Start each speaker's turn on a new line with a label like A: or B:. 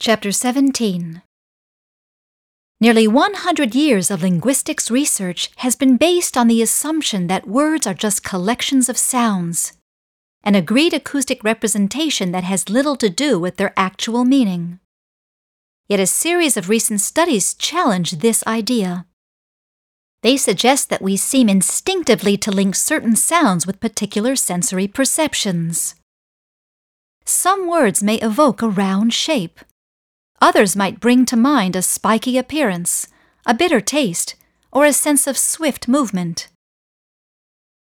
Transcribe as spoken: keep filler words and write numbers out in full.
A: Chapter seventeen. Nearly one hundred years of linguistics research has been based on the assumption that words are just collections of sounds, an agreed acoustic representation that has little to do with their actual meaning. Yet a series of recent studies challenge this idea. They suggest that we seem instinctively to link certain sounds with particular sensory perceptions. Some words may evoke a round shape. Others might bring to mind a spiky appearance, a bitter taste, or a sense of swift movement.